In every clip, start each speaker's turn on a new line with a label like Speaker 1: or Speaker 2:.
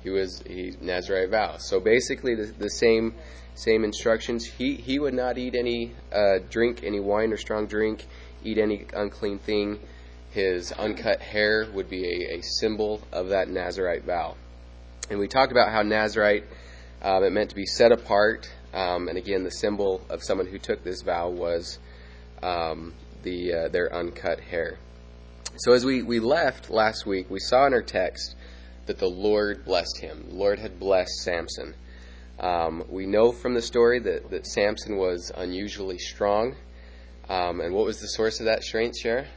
Speaker 1: he Nazarite vow. So basically the same instructions. He would not eat any drink, any wine or strong drink, eat any unclean thing. His uncut hair would be a symbol of that Nazarite vow. And we talked about how Nazarite, it meant to be set apart. And again, the symbol of someone who took this vow was their uncut hair. So as we left last week, we saw in our text that the Lord blessed him. The Lord had blessed Samson. We know from the story that Samson was unusually strong. And what was the source of that strength, Shara?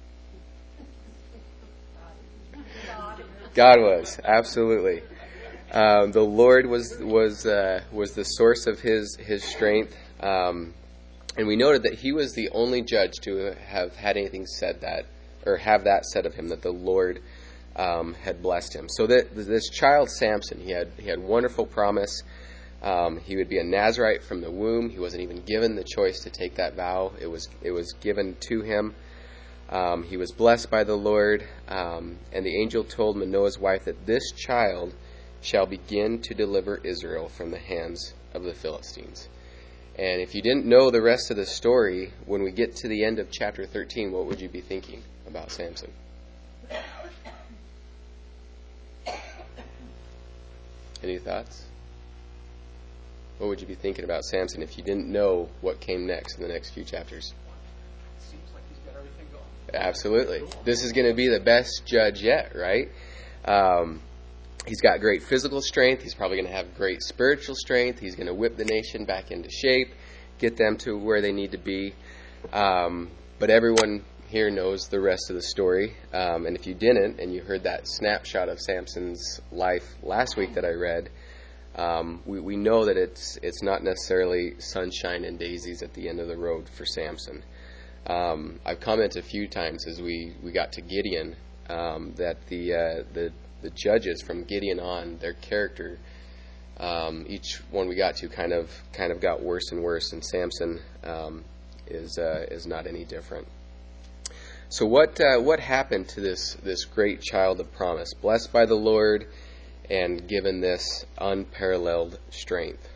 Speaker 1: God was, absolutely. The Lord was the source of his strength. And we noted that he was the only judge to have had anything said that, or have that said of him, that the Lord had blessed him. So that this child Samson, he had wonderful promise. He would be a Nazarite from the womb. He wasn't even given the choice to take that vow. It was given to him. He was blessed by the Lord, and the angel told Manoah's wife that this child shall begin to deliver Israel from the hands of the Philistines. And if you didn't know the rest of the story, when we get to the end of chapter 13, what would you be thinking about Samson? Any thoughts? What would you be thinking about Samson if you didn't know what came next in the next few chapters?
Speaker 2: Seems like he's got everything going.
Speaker 1: Absolutely. This is going to be the best judge yet, right? He's got great physical strength. He's probably going to have great spiritual strength. He's going to whip the nation back into shape, get them to where they need to be. But everyone here knows the rest of the story. And if you didn't, and you heard that snapshot of Samson's life last week that I read, we know that it's not necessarily sunshine and daisies at the end of the road for Samson. I've commented a few times as we got to Gideon that the judges from Gideon on, their character, each one we got to kind of got worse and worse, and Samson is not any different. So what happened to this great child of promise, blessed by the Lord and given this unparalleled strength?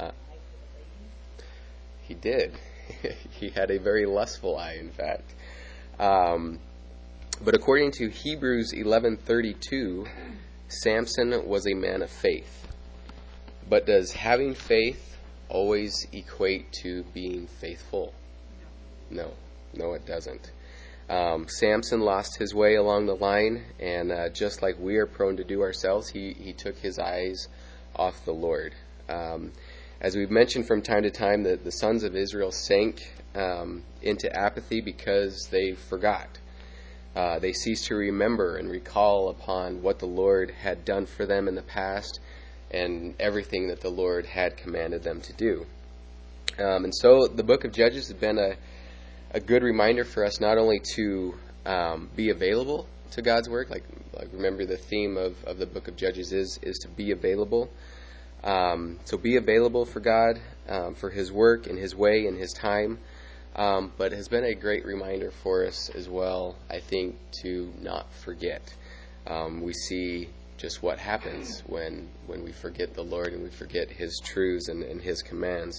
Speaker 1: He did. He had a very lustful eye, in fact. But according to Hebrews 11:32, Samson was a man of faith. But does having faith always equate to being faithful? No, it doesn't. Samson lost his way along the line, and just like we are prone to do ourselves, he took his eyes off the Lord. As we've mentioned from time to time, the sons of Israel sank into apathy because they forgot. They ceased to remember and recall upon what the Lord had done for them in the past and everything that the Lord had commanded them to do. And so the book of Judges has been a good reminder for us not only to be available to God's work, like remember the theme of the book of Judges is to be available. So be available for God, for His work and His way and His time. But it has been a great reminder for us as well, I think, to not forget. We see just what happens when we forget the Lord and we forget His truths and His commands.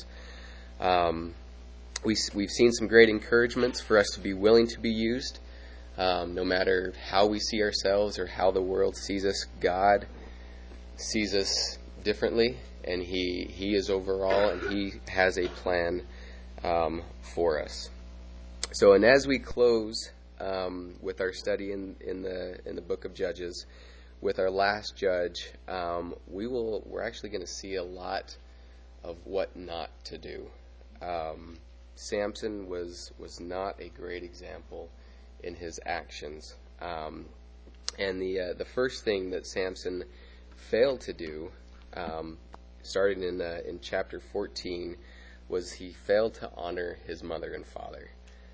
Speaker 1: We've seen some great encouragements for us to be willing to be used. No matter how we see ourselves or how the world sees us, God sees us differently, and He is over all, and He has a plan for us. So, and as we close with our study in the book of Judges, with our last judge, we're actually going to see a lot of what not to do. Samson was not a great example in his actions, and the first thing that Samson failed to do, starting in chapter 14. Was he failed to honor his mother and father.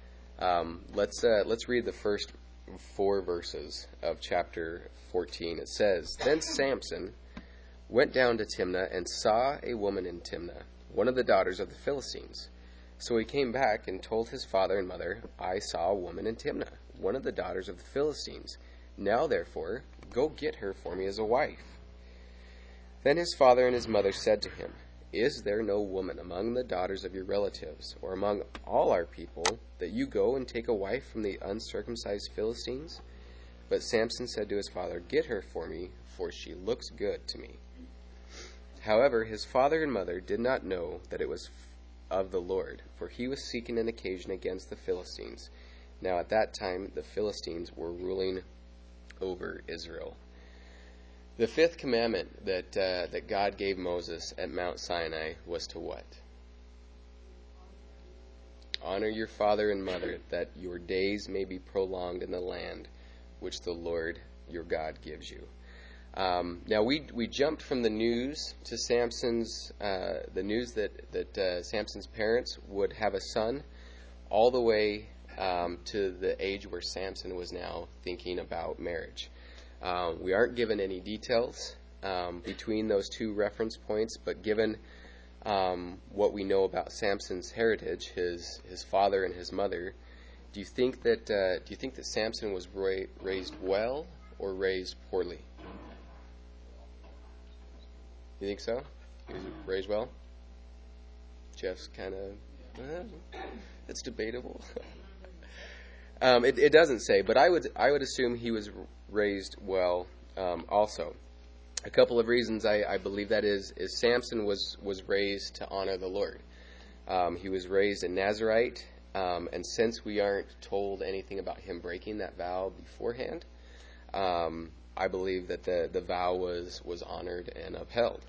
Speaker 1: Let's read the first 4 verses of chapter 14. It says, "Then Samson went down to Timnah and saw a woman in Timnah, one of the daughters of the Philistines. So he came back and told his father and mother, 'I saw a woman in Timnah, one of the daughters of the Philistines. Now therefore, go get her for me as a wife.' Then his father and his mother said to him, "Is there no woman among the daughters of your relatives, or among all our people, that you go and take a wife from the uncircumcised Philistines?" But Samson said to his father, "Get her for me, for she looks good to me." However, his father and mother did not know that it was of the Lord, for he was seeking an occasion against the Philistines. Now at that time the Philistines were ruling over Israel. The fifth commandment that God gave Moses at Mount Sinai was to what? Honor your father and mother, that your days may be prolonged in the land which the Lord your God gives you. Now we jumped from the news to Samson's the news that Samson's parents would have a son, all the way to the age where Samson was now thinking about marriage. We aren't given any details between those two reference points, but given what we know about Samson's heritage, his father and his mother, do you think that Samson was raised well or raised poorly? You think so? He was raised well? Jeff's kind of it's debatable. It doesn't say, but I would assume he was raised well also. A couple of reasons I believe that is Samson was raised to honor the Lord. He was raised a Nazirite, and since we aren't told anything about him breaking that vow beforehand, I believe that the vow was honored and upheld.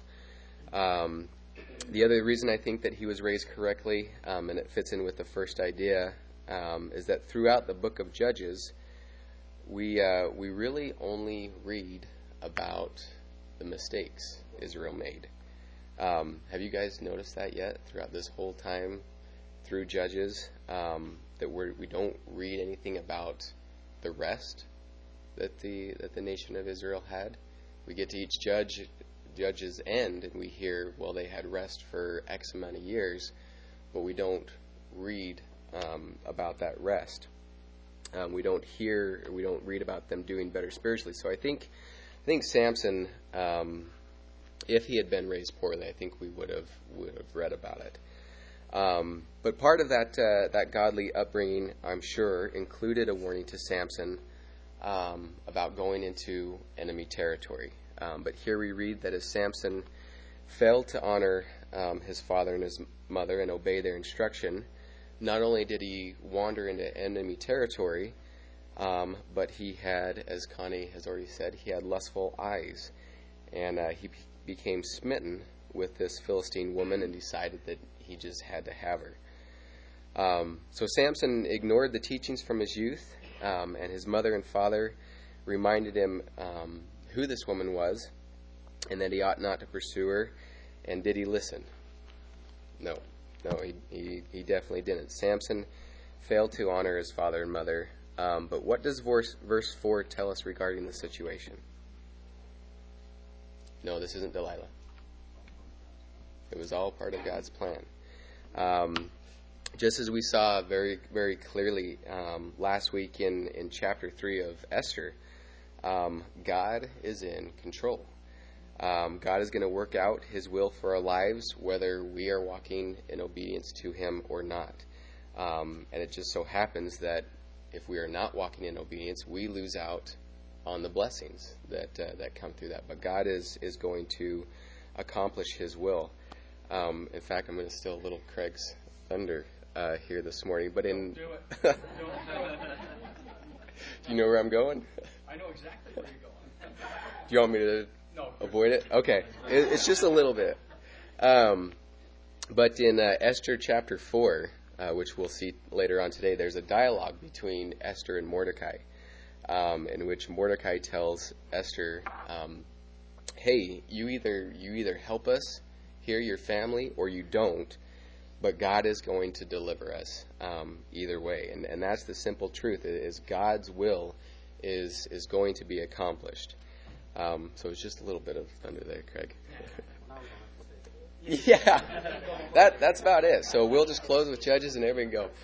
Speaker 1: The other reason I think that he was raised correctly, and it fits in with the first idea, is that throughout the book of Judges, we really only read about the mistakes Israel made. Have you guys noticed that yet throughout this whole time through Judges, that we don't read anything about the rest that the nation of Israel had? We get to each judge's end and we hear, well, they had rest for X amount of years, but we don't read about that rest. We don't read about them doing better spiritually. So I think Samson, if he had been raised poorly, I think we would have read about it. But part of that godly upbringing, I'm sure, included a warning to Samson about going into enemy territory. But here we read that as Samson failed to honor his father and his mother and obey their instruction, not only did he wander into enemy territory, but he had, as Connie has already said, he had lustful eyes. And he became smitten with this Philistine woman and decided that he just had to have her. So Samson ignored the teachings from his youth, and his mother and father reminded him who this woman was and that he ought not to pursue her. And did he listen? No, he definitely didn't. Samson failed to honor his father and mother. But what does verse 4 tell us regarding the situation? No, this isn't Delilah. It was all part of God's plan. Just as we saw very, very clearly last week in chapter 3 of Esther, God is in control. God is going to work out his will for our lives, whether we are walking in obedience to him or not. And it just so happens that if we are not walking in obedience, we lose out on the blessings that come through that. But God is going to accomplish his will. In fact, I'm going to steal little Craig's thunder here this morning. But
Speaker 2: Don't do it. Don't.
Speaker 1: Do you know where I'm going?
Speaker 2: I know exactly where you're going.
Speaker 1: Do you want me to
Speaker 2: No.
Speaker 1: avoid it? Okay. It's just a little bit. But in Esther chapter 4, which we'll see later on today, there's a dialogue between Esther and Mordecai, in which Mordecai tells Esther, hey, you either help us here, your family, or you don't, but God is going to deliver us either way. And that's the simple truth, is God's will is going to be accomplished. So it's just a little bit of thunder there, Craig. Yeah, that's about it. So we'll just close with Judges and there we go.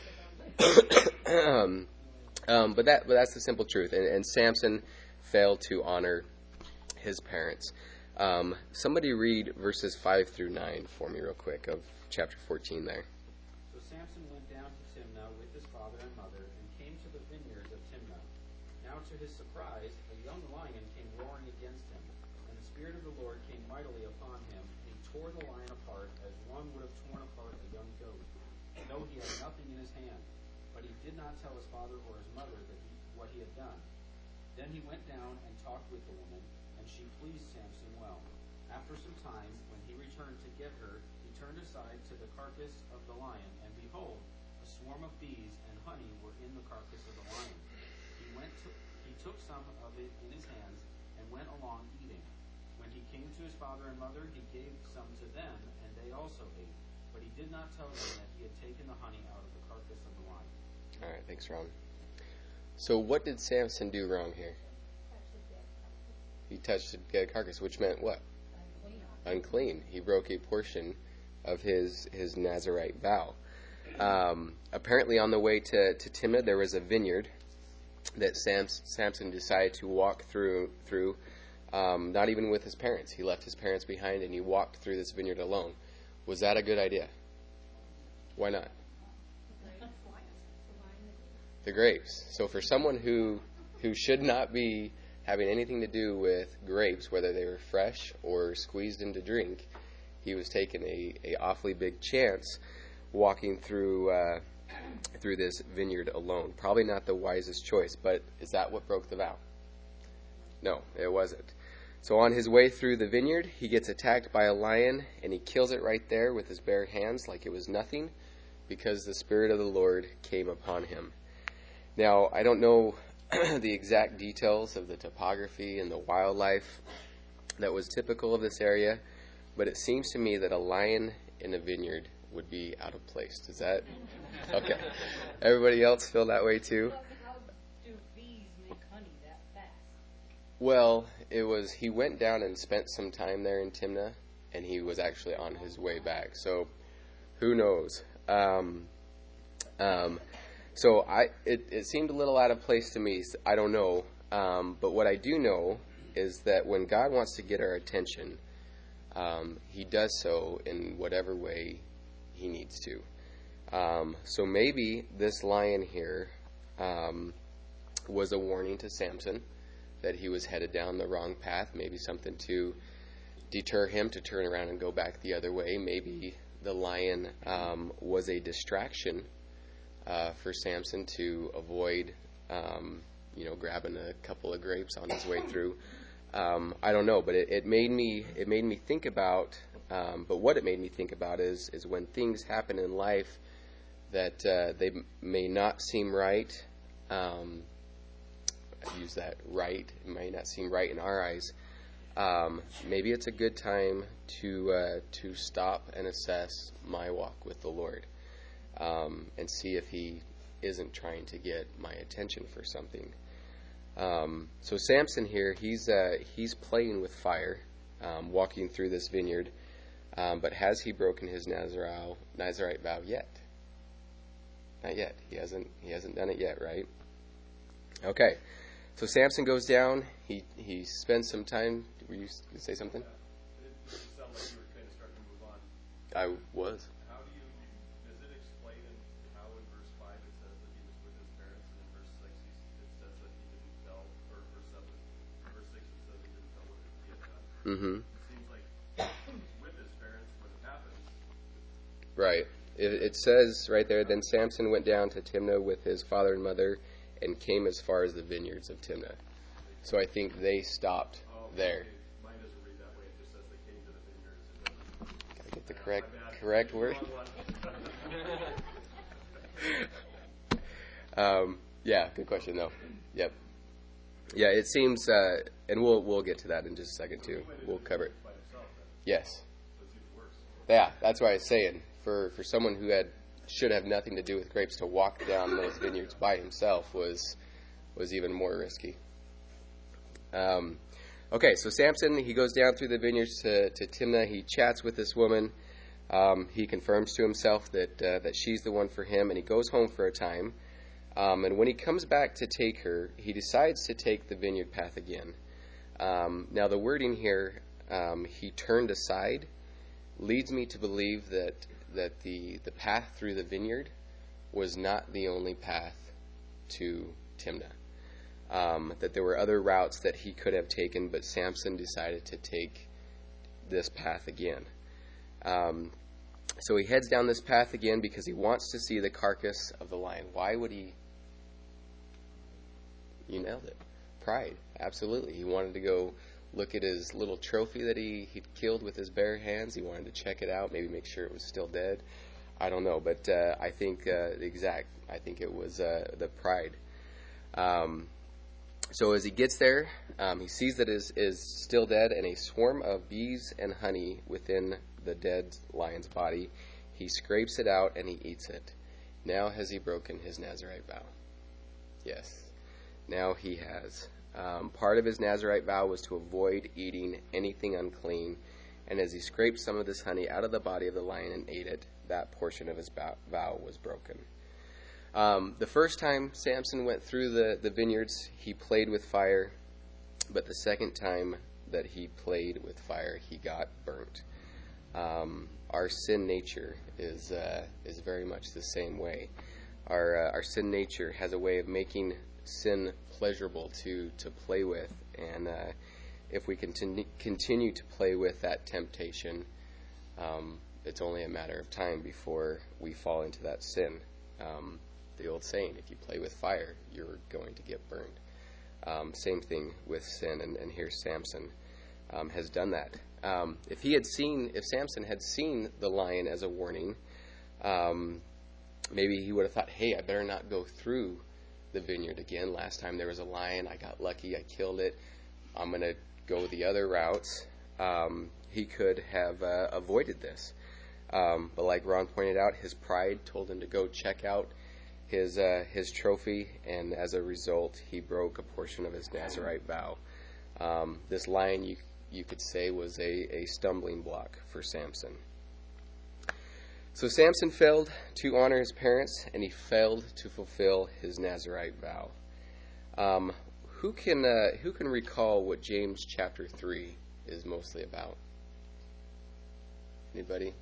Speaker 1: But that's the simple truth. And Samson failed to honor his parents. Somebody read verses 5 through 9 for me real quick of chapter 14 there.
Speaker 2: So Samson went down to Timnah with his father and mother, and came to the vineyards of Timnah. Now to his surprise, a young lion came roaring against him, and the Spirit of the Lord came mightily upon him, and he tore the lion apart as one would have torn apart a young goat, though he had nothing in his hand. But he did not tell his father or his mother what he had done. Then he went down and talked with the woman, and she pleased Samson well. After some time, when he returned to get her, he turned aside to the carcass of the lion, and behold, a swarm of bees and honey were in the carcass of the lion. He took some of it in his hands, and went along eating. When he came to his father and mother, he gave some to them, and they also ate. But he did not tell them that he had taken the honey out of the carcass of the lion.
Speaker 1: All right, thanks, Ron. So what did Samson do wrong here? He touched a dead carcass, which meant what? Unclean. He broke a portion of his Nazirite vow. Apparently on the way to Timnah, there was a vineyard that Samson decided to walk through, not even with his parents. He left his parents behind and he walked through this vineyard alone. Was that a good idea? Why not? The grapes. So for someone who should not be having anything to do with grapes, whether they were fresh or squeezed into drink, he was taking a awfully big chance walking through this vineyard alone. Probably not the wisest choice, but is that what broke the vow? No, it wasn't. So on his way through the vineyard, he gets attacked by a lion, and he kills it right there with his bare hands like it was nothing, because the Spirit of the Lord came upon him. Now, I don't know the exact details of the topography and the wildlife that was typical of this area, but it seems to me that a lion in a vineyard would be out of place. Does that? Okay. Everybody else feel that way too?
Speaker 3: How do bees make honey that fast?
Speaker 1: Well, he went down and spent some time there in Timnah, and he was actually on his way back. So, who knows? So it seemed a little out of place to me. I don't know. But what I do know is that when God wants to get our attention, he does so in whatever way he needs to. So maybe this lion here was a warning to Samson that he was headed down the wrong path, maybe something to deter him to turn around and go back the other way. Maybe the lion was a distraction for Samson to avoid, grabbing a couple of grapes on his way through. I don't know, but it made me think about. But what it made me think about is when things happen in life that they may not seem right. I use that right. It may not seem right in our eyes. Maybe it's a good time to stop and assess my walk with the Lord, and see if He isn't trying to get my attention for something. So Samson here, he's playing with fire, walking through this vineyard, but has he broken his Nazirite vow yet? Not yet. He hasn't done it yet, right? Okay. So Samson goes down. He spends some time. Were you going to say something?
Speaker 4: It sounded like you were kind of starting to move on.
Speaker 1: I was.
Speaker 4: Does it explain how in verse 5 it says that he was with his parents, and in verse 6 it says that he didn't tell, or verse 6 it says he didn't tell what he had done?
Speaker 1: Mm-hmm.
Speaker 4: It seems like with his parents, when it happens.
Speaker 1: Right. It says right there, then Samson went down to Timnah with his father and mother and came as far as the vineyards of Timnah. So I think they stopped there.
Speaker 4: Okay. Mine doesn't read that way. It just says they came to the vineyards.
Speaker 1: Gotta get the correct word. Yeah, good question though. Yep. Yeah, it seems, and we'll get to that in just a second too. We'll cover it. Yes. Yeah, that's what I was saying. For someone who should have nothing to do with grapes to walk down those vineyards by himself was even more risky. Okay, so Samson, he goes down through the vineyards to Timnah. He chats with this woman. He confirms to himself that she's the one for him, and he goes home for a time. And when he comes back to take her, he decides to take the vineyard path again. Now, the wording here he turned aside leads me to believe that the path through the vineyard was not the only path to Timnah. That there were other routes that he could have taken, but Samson decided to take this path again. So he heads down this path again because he wants to see the carcass of the lion. Why would he? You nailed it. Pride. Absolutely. He wanted to go look at his little trophy that he'd killed with his bare hands. He wanted to check it out, maybe make sure it was still dead. I don't know, but I think I think it was the pride. So as he gets there, he sees that it is still dead, and a swarm of bees and honey within the dead lion's body. He scrapes it out and he eats it. Now has he broken his Nazirite vow? Yes, now he has. Part of his Nazirite vow was to avoid eating anything unclean, and as he scraped some of this honey out of the body of the lion and ate it, that portion of his vow was broken. The first time Samson went through the vineyards, he played with fire, but the second time that he played with fire, he got burnt. Our sin nature is very much the same way. Our sin nature has a way of making sin pleasurable to play with, and if we continue to play with that temptation, it's only a matter of time before we fall into that sin. The old saying, if you play with fire, you're going to get burned. Same thing with sin, and here Samson has done that. If Samson had seen the lion as a warning, maybe he would have thought, hey, I better not go through the vineyard again. Last time there was a lion, I got lucky, I killed it. I'm going to go the other routes. He could have avoided this. But like Ron pointed out, his pride told him to go check out his trophy, and as a result, he broke a portion of his Nazirite vow. This lion, you could say, was a stumbling block for Samson. So Samson failed to honor his parents, and he failed to fulfill his Nazirite vow. Who can recall what James chapter 3 is mostly about? Anybody?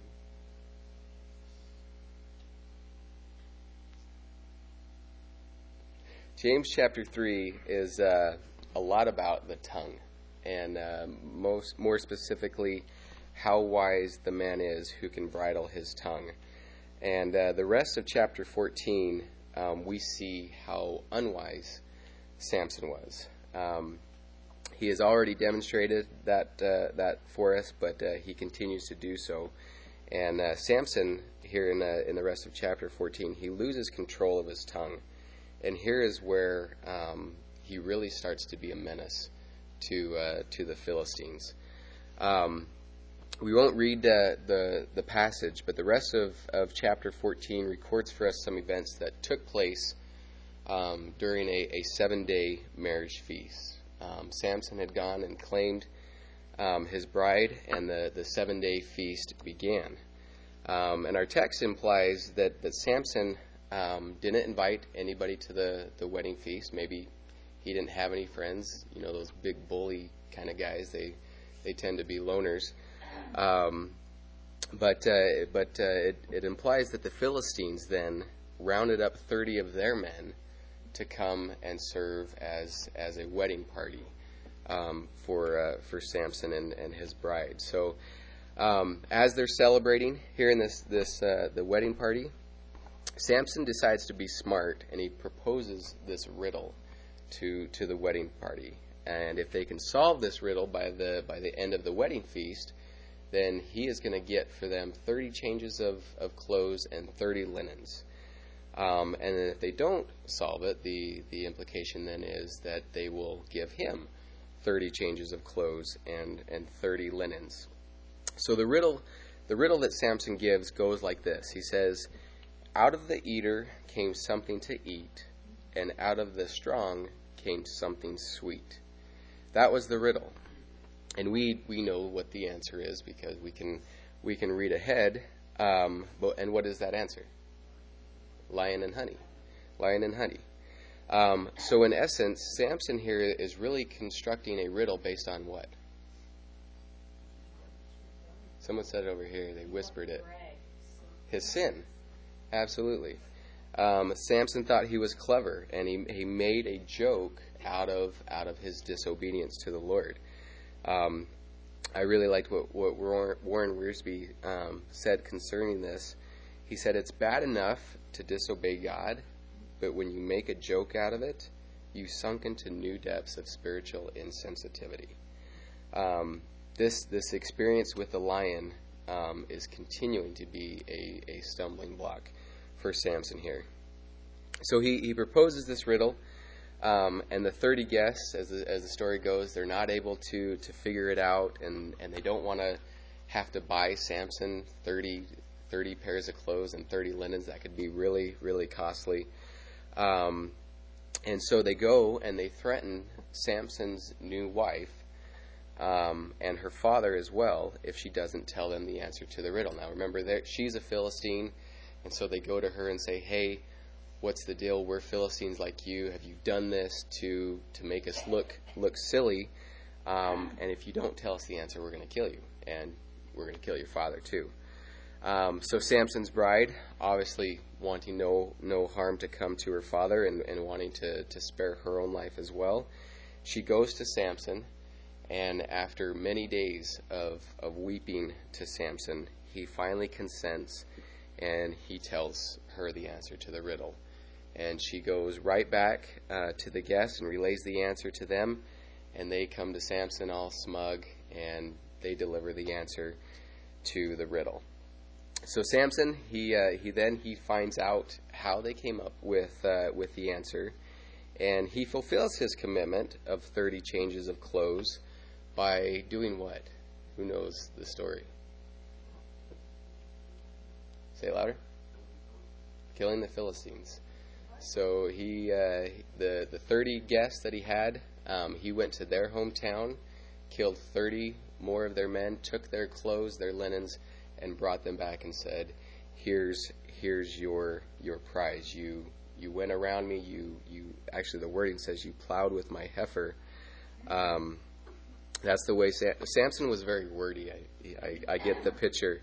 Speaker 1: James chapter 3 is a lot about the tongue, and more specifically, how wise the man is who can bridle his tongue. And the rest of chapter 14, we see how unwise Samson was. He has already demonstrated that for us, but he continues to do so. And Samson, here in the rest of chapter 14, he loses control of his tongue. And here is where he really starts to be a menace to the Philistines. We won't read the passage, but the rest of chapter 14 records for us some events that took place during a 7-day marriage feast. Samson had gone and claimed his bride, and the 7-day feast began. And our text implies that Samson didn't invite anybody to the wedding feast. Maybe he didn't have any friends. You know, those big bully kind of guys, they tend to be loners. But it implies that the Philistines then rounded up 30 of their men to come and serve as a wedding party for Samson and his bride. So as they're celebrating here in the wedding party, Samson decides to be smart, and he proposes this riddle to the wedding party. And if they can solve this riddle by the end of the wedding feast, then he is going to get for them 30 changes of clothes and 30 linens. And then if they don't solve it, the implication then is that they will give him 30 changes of clothes and 30 linens. So the riddle that Samson gives goes like this. He says, "Out of the eater came something to eat, and out of the strong came something sweet." That was the riddle. And we know what the answer is because we can read ahead. And what is that answer? Lion and honey. Lion and honey. So in essence, Samson here is really constructing a riddle based on what? Someone said it over here. They whispered it.
Speaker 3: Brag.
Speaker 1: His sin. Absolutely. Samson thought he was clever, and he made a joke out of his disobedience to the Lord. I really liked what Warren Wiersbe said concerning this. He said, it's bad enough to disobey God, but when you make a joke out of it, you sunk into new depths of spiritual insensitivity. This experience with the lion is continuing to be a stumbling block for Samson here. So he proposes this riddle, and the 30 guests, as the story goes, they're not able to figure it out, and they don't want to have to buy Samson 30 pairs of clothes and 30 linens. That could be really, really costly. And so they go and they threaten Samson's new wife and her father as well if she doesn't tell them the answer to the riddle. Now remember, she's a Philistine, and so they go to her and say, hey, what's the deal? We're Philistines like you. Have you done this to make us look silly? And if you don't tell us the answer, we're going to kill you, and we're going to kill your father too. So Samson's bride, obviously wanting no harm to come to her father and wanting to spare her own life as well, she goes to Samson, and after many days of weeping to Samson, he finally consents, and he tells her the answer to the riddle. And she goes right back to the guests and relays the answer to them, and they come to Samson all smug, and they deliver the answer to the riddle. So Samson, he finds out how they came up with the answer, and he fulfills his commitment of 30 changes of clothes by doing what? Who knows the story? Say it louder. Killing the Philistines. So the 30 guests that he had, he went to their hometown, killed 30 more of their men, took their clothes, their linens, and brought them back and said, here's your prize. You went around me. You actually, the wording says you plowed with my heifer. That's the way Samson was very wordy. I get the picture.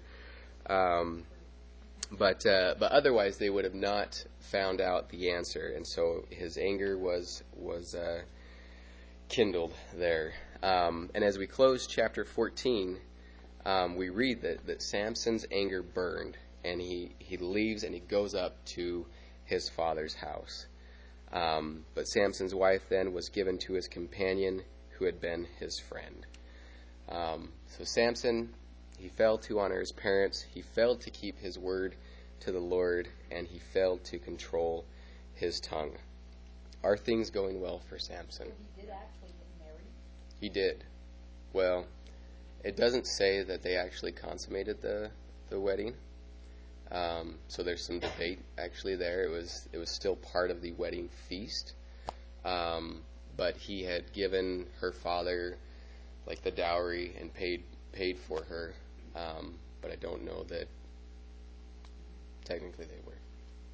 Speaker 1: But otherwise they would have not found out the answer, and so his anger was kindled there. And as we close chapter 14, we read that Samson's anger burned, and he leaves and he goes up to his father's house. But Samson's wife then was given to his companion who had been his friend. So Samson, he failed to honor his parents, he failed to keep his word to the Lord, and he failed to control his tongue. Are things going well for Samson?
Speaker 3: So he did actually get married?
Speaker 1: He did. Well, it doesn't say that they actually consummated the wedding. So there's some debate actually there. It was still part of the wedding feast. But he had given her father like the dowry and paid for her. But I don't know that technically they were.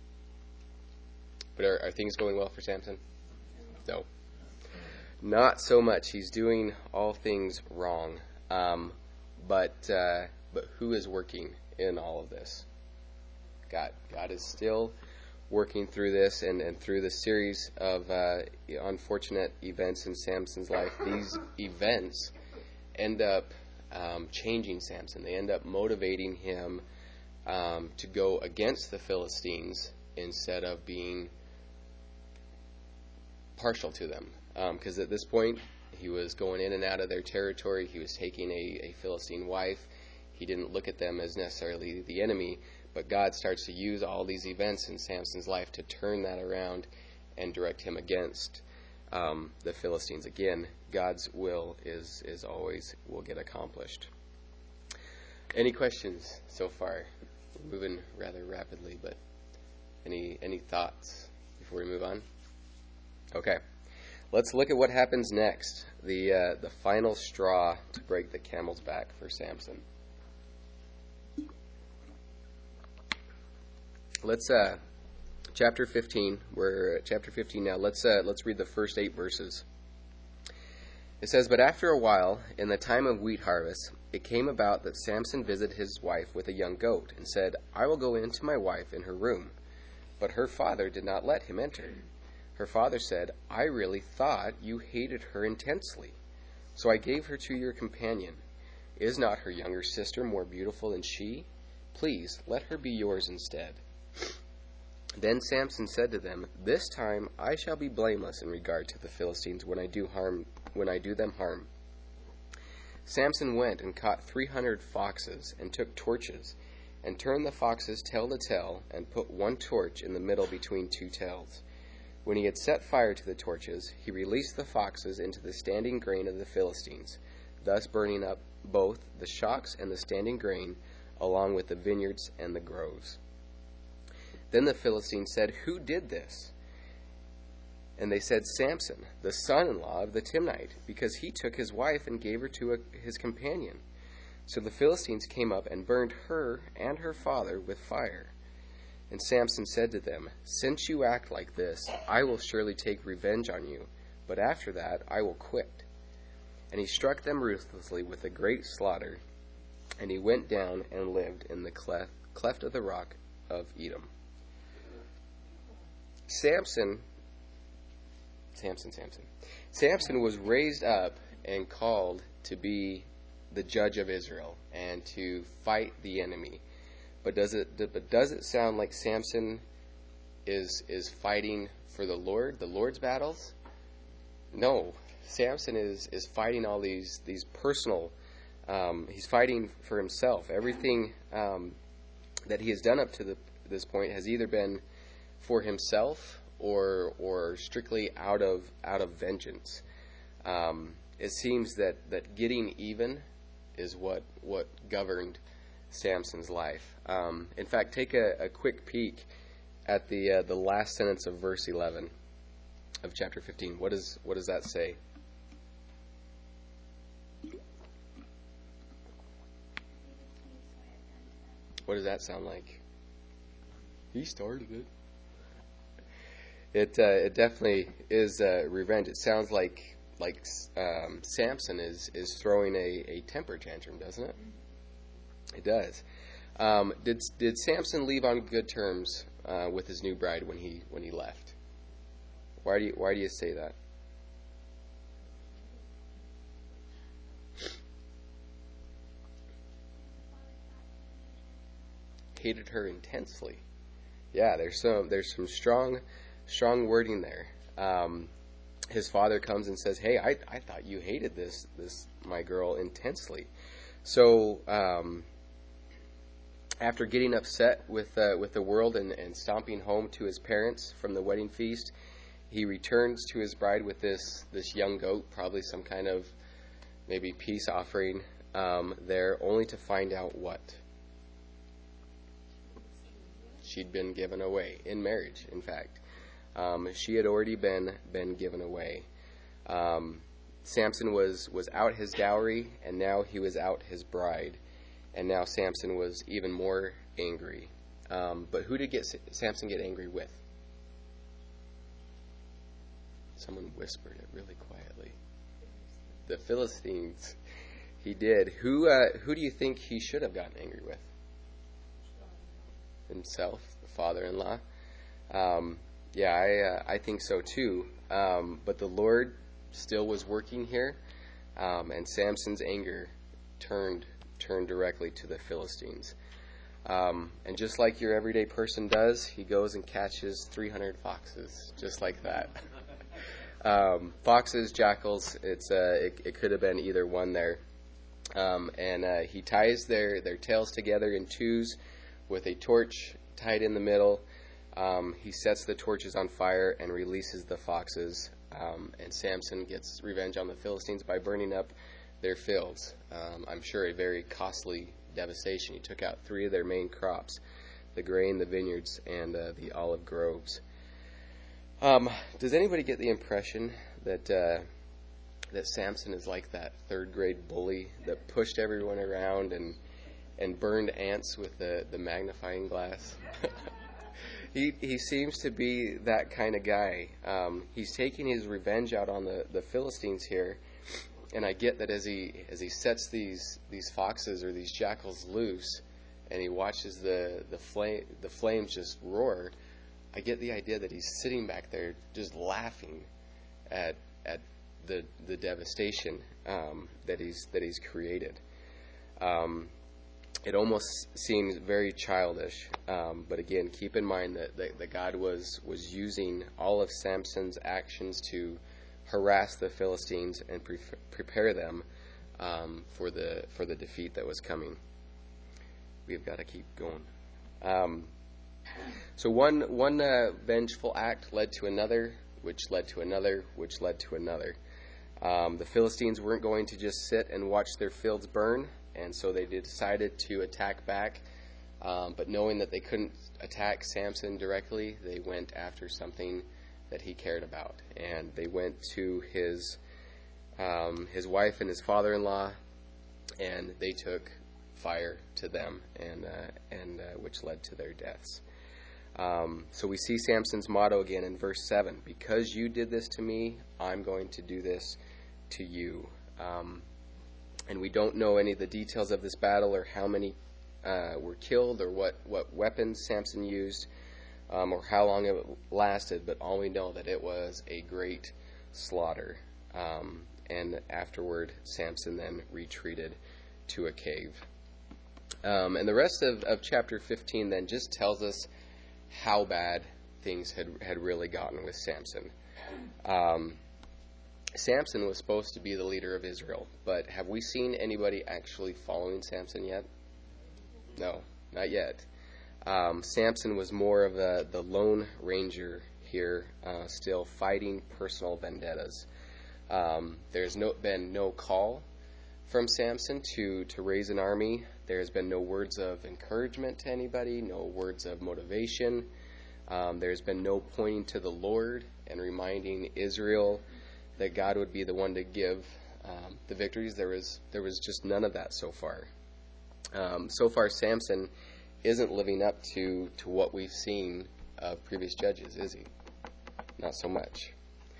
Speaker 1: But are things going well for Samson? No. Not so much. He's doing all things wrong. But who is working in all of this? God. God is still working through this, and through the series of unfortunate events in Samson's life. These events end up changing Samson. They end up motivating him to go against the Philistines instead of being partial to them. Because at this point, he was going in and out of their territory. He was taking a Philistine wife. He didn't look at them as necessarily the enemy, but God starts to use all these events in Samson's life to turn that around and direct him against the Philistines. Again, God's will is always will get accomplished. Any questions so far? We're moving rather rapidly, but any thoughts before we move on? Okay. Let's look at what happens next. The final straw to break the camel's back for Samson. Let's chapter 15. We're at chapter 15 now. Let's read the first 8 verses. It says, "But after a while, in the time of wheat harvest, it came about that Samson visited his wife with a young goat, and said, I will go in to my wife in her room. But her father did not let him enter. Her father said, I really thought you hated her intensely, so I gave her to your companion. Is not her younger sister more beautiful than she? Please, let her be yours instead. Then Samson said to them, This time I shall be blameless in regard to the Philistines when I do them harm. Samson went and caught 300 foxes, and took torches, and turned the foxes tail to tail, and put one torch in the middle between two tails. When he had set fire to the torches, he released the foxes into the standing grain of the Philistines, thus burning up both the shocks and the standing grain, along with the vineyards and the groves. Then the Philistines said, Who did this? And they said, Samson, the son-in-law of the Timnite, because he took his wife and gave her to his companion. So the Philistines came up and burned her and her father with fire. And Samson said to them, Since you act like this, I will surely take revenge on you, but after that I will quit. And he struck them ruthlessly with a great slaughter, and he went down and lived in the cleft of the rock of Edom. Samson was raised up and called to be the judge of Israel and to fight the enemy. But does it sound like Samson is fighting for the Lord's battles? No. Samson is fighting all these personal, he's fighting for himself. Everything that he has done up to this point has either been for himself or strictly out of vengeance. It seems that getting even is what governed Samson's life. In fact, take a quick peek at the last sentence of verse 11 of chapter 15. What does that say? What does that sound like? He started it. It definitely is revenge. It sounds like Samson is throwing a temper tantrum, doesn't it? It does. Did Samson leave on good terms with his new bride when he left? Why do you say that? Hated her intensely. Yeah, there's some strong wording there. His father comes and says, "Hey, I thought you hated this my girl intensely." So after getting upset with the world and stomping home to his parents from the wedding feast, he returns to his bride with this young goat, probably some kind of maybe peace offering there, only to find out what? She'd been given away in marriage, in fact. She had already been given away. Samson was out his dowry, and now he was out his bride. And now Samson was even more angry. But who did Samson get angry with? Someone whispered it really quietly. The Philistines. He did. Who do you think he should have gotten angry with? Himself, the father-in-law. I think so too. But the Lord still was working here, and Samson's anger turned directly to the Philistines. And just like your everyday person does, he goes and catches 300 foxes, just like that. Foxes, jackals, it could have been either one there. And he ties their tails together in twos with a torch tied in the middle. He sets the torches on fire and releases the foxes. And Samson gets revenge on the Philistines by burning up their fields. I'm sure a very costly devastation. He took out 3 of their main crops, the grain, the vineyards, and the olive groves. Does anybody get the impression that Samson is like that 3rd grade bully that pushed everyone around and burned ants with the magnifying glass? He seems to be that kind of guy. He's taking his revenge out on the Philistines here, And I get that as he sets these foxes or these jackals loose, and he watches the flames just roar, I get the idea that he's sitting back there just laughing at the devastation that he's created. It almost seems very childish, but again, keep in mind that God was using all of Samson's actions to harass the Philistines and prepare them for the defeat that was coming. We've got to keep going. So one vengeful act led to another, which led to another, which led to another. The Philistines weren't going to just sit and watch their fields burn, and so they decided to attack back. But knowing that they couldn't attack Samson directly, they went after something that he cared about, and they went to his wife and his father-in-law, and they took fire to them, and which led to their deaths. So we see Samson's motto again in verse 7: "Because you did this to me, I'm going to do this to you." And we don't know any of the details of this battle, or how many were killed, or what weapons Samson used, or how long it lasted, but all we know that it was a great slaughter. And afterward, Samson then retreated to a cave. And the rest of chapter 15 then just tells us how bad things had really gotten with Samson. Samson was supposed to be the leader of Israel, but have we seen anybody actually following Samson yet? No, not yet. Samson was more of the lone ranger here, still fighting personal vendettas. There's been no call from Samson to raise an army. There's been no words of encouragement to anybody, no words of motivation. There's been no pointing to the Lord and reminding Israel that God would be the one to give the victories. There was just none of that so far. So far, Samson isn't living up to what we've seen of previous judges, is he? Not so much.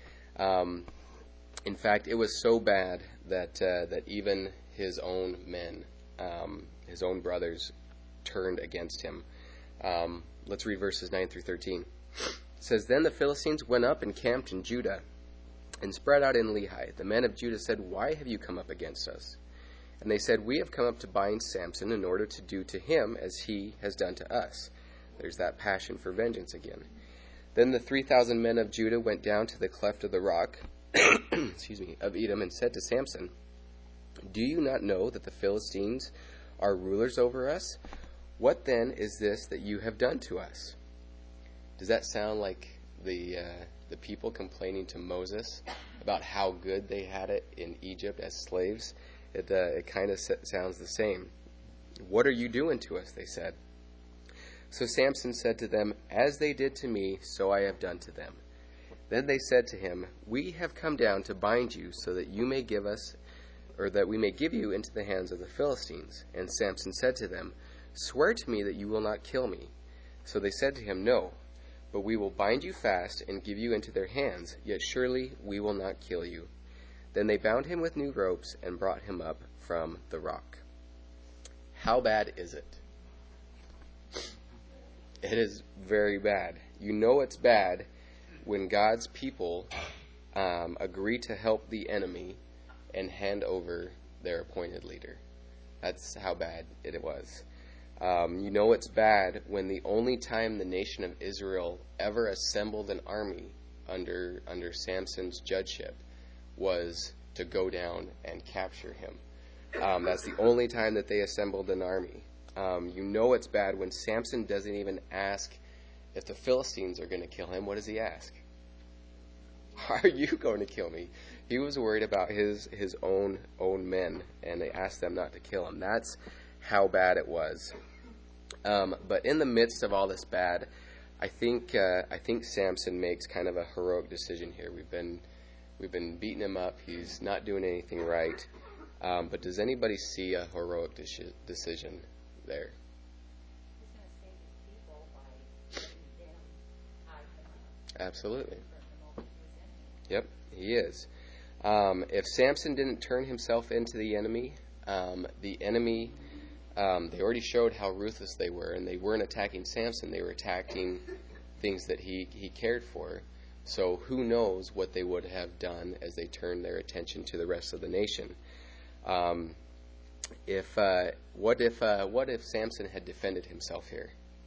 Speaker 1: In fact, it was so bad that even his own men, his own brothers, turned against him. Let's read verses 9 through 13. It says, "Then the Philistines went up and camped in Judah and spread out in Lehi. The men of Judah said, 'Why have you come up against us?' And they said, 'We have come up to bind Samson in order to do to him as he has done to us.'" There's that passion for vengeance again. "Then the 3,000 men of Judah went down to the cleft of the rock of Edom and said to Samson, 'Do you not know that the Philistines are rulers over us? What then is this that you have done to us?'" Does that sound like the people complaining to Moses about how good they had it in Egypt as slaves? It kind of sounds the same. "What are you doing to us?" they said. So Samson said to them, "As they did to me, so I have done to them." Then they said to him, "We have come down to bind you so that you may give us, or that we may give you into the hands of the Philistines." And Samson said to them, "Swear to me that you will not kill me." So they said to him, "No, but we will bind you fast and give you into their hands, yet surely we will not kill you." Then they bound him with new ropes and brought him up from the rock. How bad is it? It is very bad. You know it's bad when God's people agree to help the enemy and hand over their appointed leader. That's how bad it was. You know it's bad when the only time the nation of Israel ever assembled an army under Samson's judgeship was to go down and capture him. That's the only time that they assembled an army. You know it's bad when Samson doesn't even ask if the Philistines are going to kill him. What does he ask? "Are you going to kill me?" He was worried about his own men, and they asked them not to kill him. That's how bad it was. But in the midst of all this bad, I think Samson makes kind of a heroic decision here. We've been beating him up. He's not doing anything right. But does anybody see a heroic decision there?
Speaker 3: He's going to save his people by letting them hide them up.
Speaker 1: Absolutely.
Speaker 3: Turn them over to his enemies.
Speaker 1: Yep, he is. If Samson didn't turn himself into the enemy, they already showed how ruthless they were, and they weren't attacking Samson. They were attacking things that he cared for. So who knows what they would have done as they turned their attention to the rest of the nation. What if Samson had defended himself here?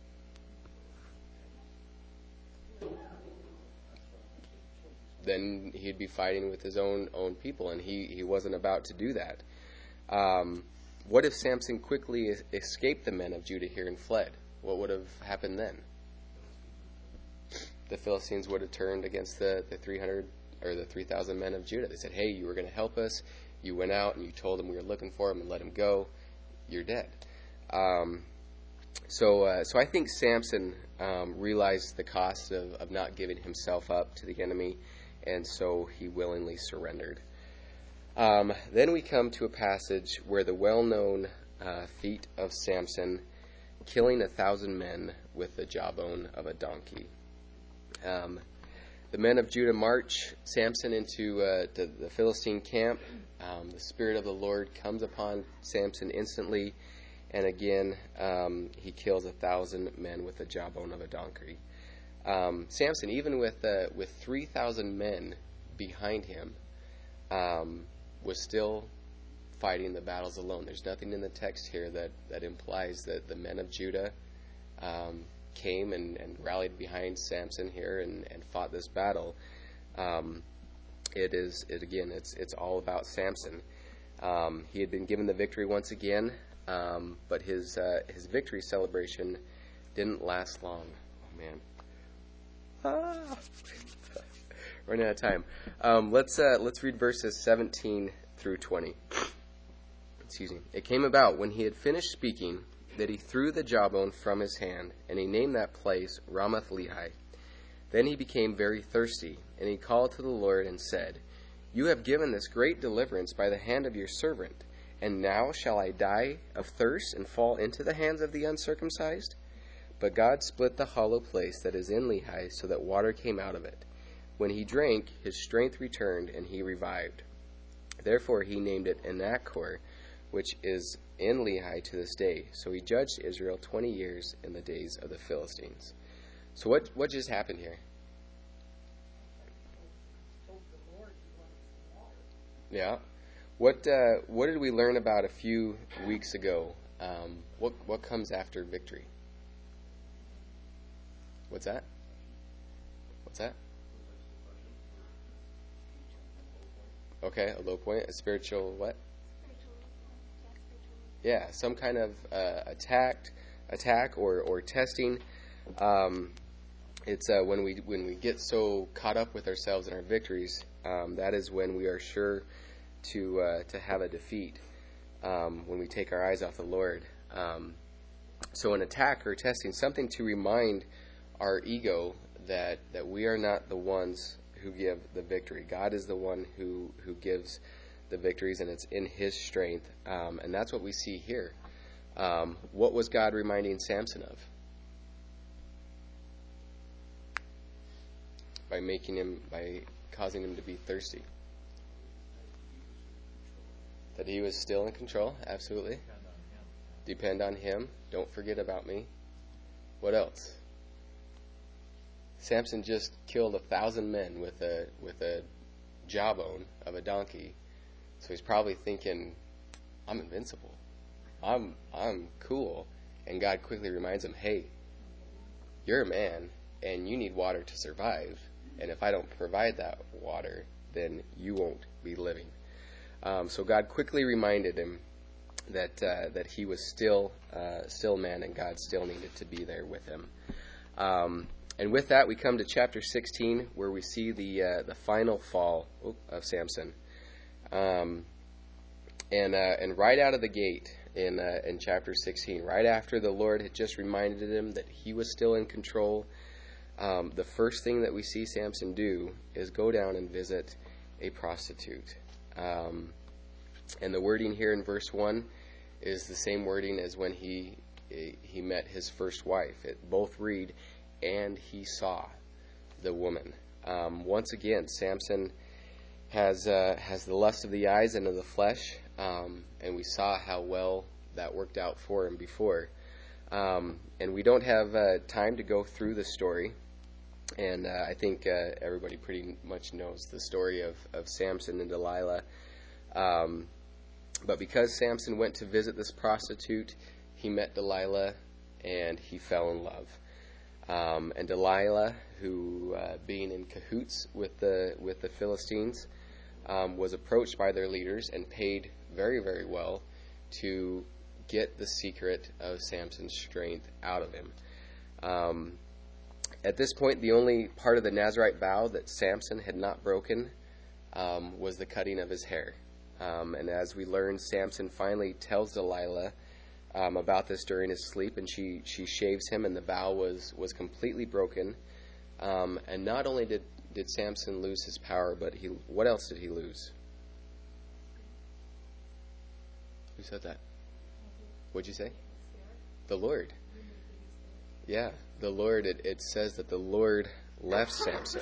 Speaker 1: Then he'd be fighting with his own people, and he wasn't about to do that. What if Samson quickly escaped the men of Judah here and fled? What would have happened then? The Philistines would have turned against the 300 or the 3,000 men of Judah. They said, hey, you were going to help us. You went out and you told them we were looking for him and let him go. You're dead. So I think Samson realized the cost of not giving himself up to the enemy, and so he willingly surrendered. Then we come to a passage where the well-known feat of Samson killing 1,000 men with the jawbone of a donkey. The men of Judah march Samson into the Philistine camp. The Spirit of the Lord comes upon Samson instantly, and again he kills 1,000 men with the jawbone of a donkey. Samson, even with 3,000 men behind him, was still fighting the battles alone. There's nothing in the text here that implies that the men of Judah came and rallied behind Samson here and fought this battle. It's all about Samson. He had been given the victory once again, but his victory celebration didn't last long. Oh man. Running out of time. Let's read verses 17 through 20. Excuse me. It came about when he had finished speaking that he threw the jawbone from his hand, and he named that place Ramath Lehi. Then he became very thirsty, and he called to the Lord and said, You have given this great deliverance by the hand of your servant, and now shall I die of thirst and fall into the hands of the uncircumcised? But God split the hollow place that is in Lehi, so that water came out of it. When he drank, his strength returned, and he revived. Therefore he named it Enachor, which is in Lehi to this day. So he judged Israel 20 years in the days of the Philistines. So what just happened here? Yeah. What did we learn about a few weeks ago? What comes after victory? What's that? Okay, a low point, a spiritual what? Yeah, some kind of attack or testing. It's when we get so caught up with ourselves and our victories, that is when we are sure to have a defeat. When we take our eyes off the Lord. So an attack or testing, something to remind our ego that we are not the ones who give the victory. God is the one who gives the victories, and it's in his strength. And that's what we see here. What was God reminding Samson of? By causing him to be thirsty. That he was still in control, absolutely. Depend on him. Don't forget about me. What else? Samson just killed 1,000 men with a jawbone of a donkey. So he's probably thinking, I'm invincible. I'm cool. And God quickly reminds him, hey, you're a man and you need water to survive. And if I don't provide that water, then you won't be living. So God quickly reminded him that he was still man, and God still needed to be there with him. And with that, we come to chapter 16, where we see the final fall of Samson. And right out of the gate in chapter 16, right after the Lord had just reminded him that he was still in control, the first thing that we see Samson do is go down and visit a prostitute. And the wording here in verse 1 is the same wording as when he met his first wife. It both read, and he saw the woman. Once again, Samson has the lust of the eyes and of the flesh, and we saw how well that worked out for him before. And we don't have time to go through the story, and I think everybody pretty much knows the story of Samson and Delilah. But because Samson went to visit this prostitute, he met Delilah, and he fell in love. And Delilah, who being in cahoots with the Philistines, was approached by their leaders and paid very, very well to get the secret of Samson's strength out of him. At this point, the only part of the Nazirite vow that Samson had not broken was the cutting of his hair. And as we learn, Samson finally tells Delilah about this during his sleep, and she shaves him, and the vow was completely broken. And not only did Samson lose his power, but what else did he lose? Who said that? What'd you say? The Lord. Yeah, the Lord. It says that the Lord left Samson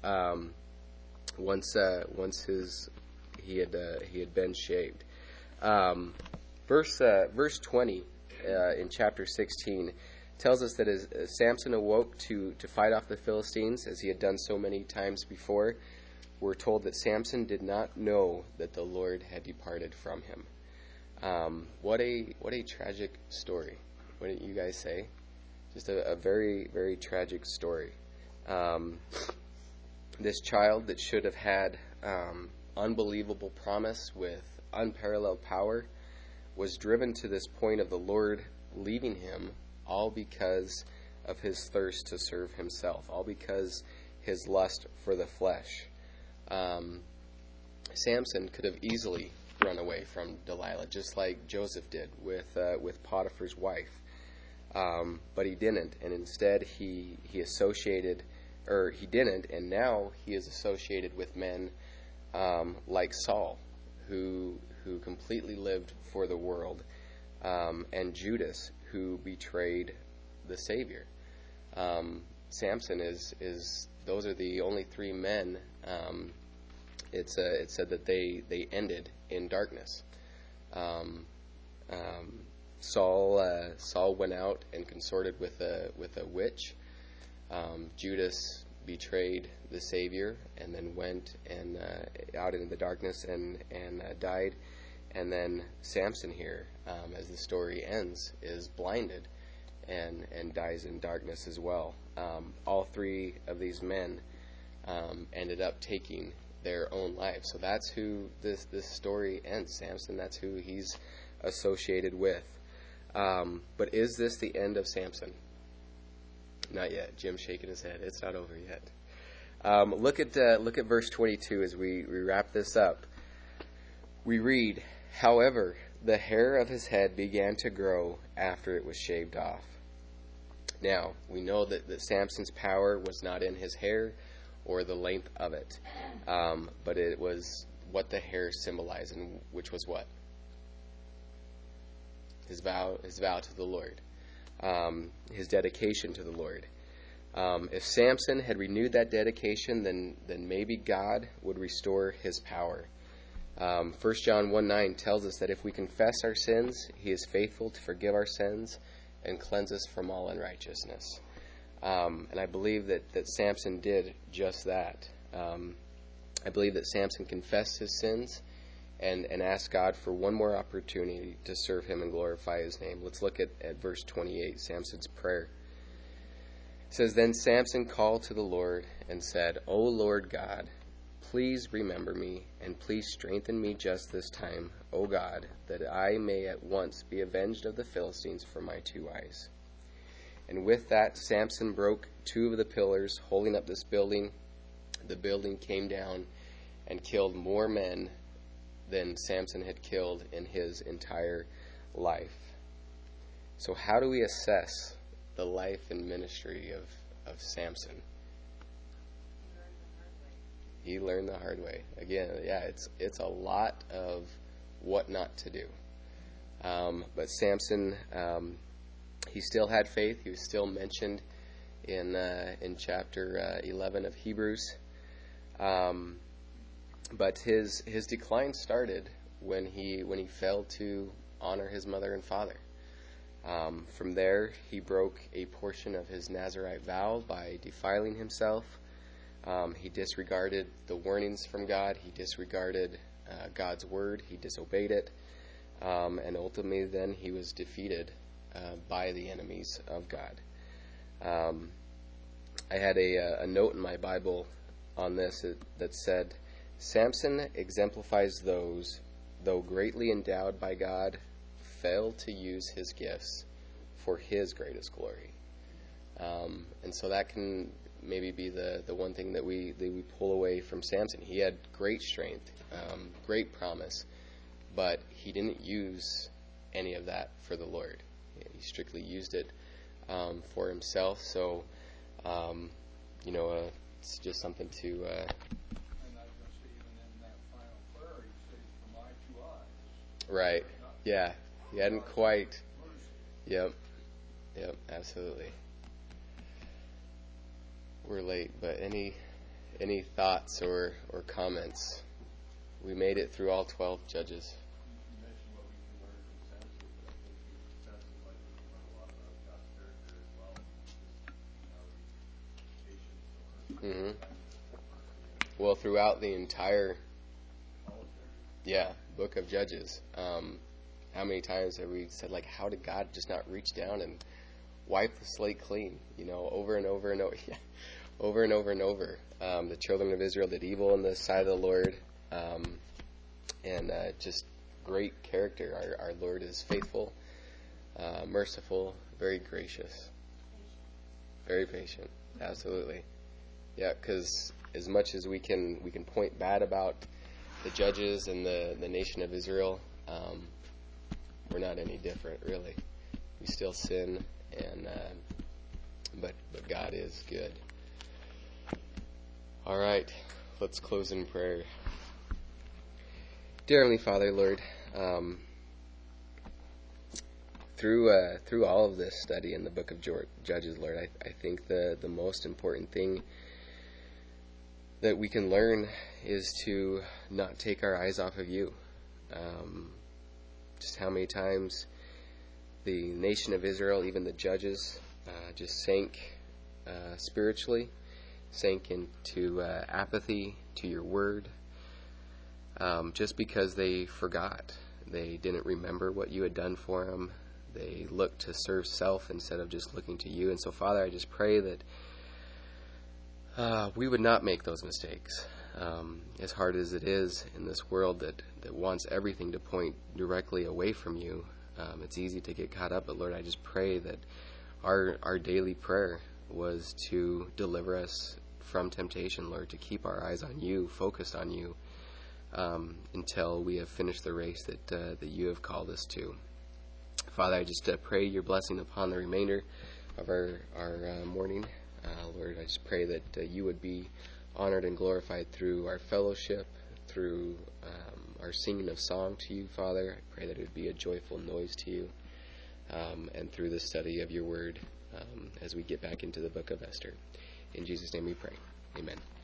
Speaker 1: once he had been shaved. Verse 20 in chapter 16 tells us that as Samson awoke to fight off the Philistines, as he had done so many times before, we're told that Samson did not know that the Lord had departed from him. What a tragic story. What did you guys say? Just a very, very tragic story. This child that should have had unbelievable promise with unparalleled power was driven to this point of the Lord leaving him, all because of his thirst to serve himself, all because his lust for the flesh. Samson could have easily run away from Delilah, just like Joseph did with Potiphar's wife. But he didn't, and instead he didn't, and now he is associated with men like Saul, who completely lived for the world, and Judas, who betrayed the Savior. Samson is those are the only three men. It said that they ended in darkness. Saul went out and consorted with a witch. Judas betrayed the Savior and then went and out into the darkness and died. And then Samson here, as the story ends, is blinded and dies in darkness as well. All three of these men ended up taking their own lives. So that's who this story ends. Samson, that's who he's associated with. But is this the end of Samson? Not yet. Jim's shaking his head. It's not over yet. Look at verse 22 as we wrap this up. We read, "However, the hair of his head began to grow after it was shaved off." Now, we know that Samson's power was not in his hair or the length of it, but it was what the hair symbolized, and which was what? His vow to the Lord, his dedication to the Lord. If Samson had renewed that dedication, then maybe God would restore his power. 1 John 1:9 tells us that if we confess our sins, he is faithful to forgive our sins and cleanse us from all unrighteousness. And I believe that Samson did just that. I believe that Samson confessed his sins and asked God for one more opportunity to serve him and glorify his name. Let's look at verse 28, Samson's prayer. It says, "Then Samson called to the Lord and said, 'O Lord God, please remember me, and please strengthen me just this time, O God, that I may at once be avenged of the Philistines for my 2 eyes.' And with that, Samson broke 2 of the pillars holding up this building. The building came down and killed more men than Samson had killed in his entire life." So how do we assess the life and ministry of Samson? He learned the hard way. Again, yeah, it's a lot of what not to do. But Samson, he still had faith. He was still mentioned in chapter 11 of Hebrews. But his decline started when he failed to honor his mother and father. From there, he broke a portion of his Nazirite vow by defiling himself. He disregarded the warnings from God. He disregarded God's word. He disobeyed it. And ultimately, then he was defeated by the enemies of God. I had a note in my Bible on this that said, Samson exemplifies those, though greatly endowed by God, failed to use his gifts for his greatest glory. And so that can maybe be the one thing that we pull away from Samson. He had great strength, great promise, but he didn't use any of that for the Lord. He strictly used it for himself. So, it's just something to...
Speaker 5: And I was going to say, even in that final prayer, he says, "For my 2 eyes."
Speaker 1: Right. Yeah. He hadn't quite... Yep, absolutely. We're late, but any thoughts or comments? We made it through all 12 judges.
Speaker 4: You mentioned what we can learn from Samson, but I think Samson's life we can learn a lot about God's character as well. Just patience or
Speaker 1: Well, throughout the entire book of Judges, how many times have we said, like, how did God just not reach down and wipe the slate clean? Over and over and over, over and over and over. The children of Israel did evil in the sight of the Lord, and just great character. Our Lord is faithful, merciful, very gracious, very patient. Absolutely, yeah. Because as much as we can point bad about the judges and the nation of Israel, we're not any different, really. We still sin, and but God is good. All right, let's close in prayer. Dear Heavenly Father, Lord, through all of this study in the book of Judges, Lord, I think the most important thing that we can learn is to not take our eyes off of you. Just how many times the nation of Israel, even the judges, just sank spiritually, sank into apathy to your word, just because they forgot. They didn't remember what you had done for them. They looked to serve self instead of just looking to you. And so, Father, I just pray that we would not make those mistakes. As hard as it is in this world that wants everything to point directly away from you, it's easy to get caught up. But Lord, I just pray that our daily prayer was to deliver us from temptation, Lord, to keep our eyes on you, focused on you, until we have finished the race that you have called us to. Father, I just pray your blessing upon the remainder of our morning. Lord, I just pray that you would be honored and glorified through our fellowship, through our singing of song to you, Father. I pray that it would be a joyful noise to you, and through the study of your word as we get back into the book of Esther. In Jesus' name we pray. Amen.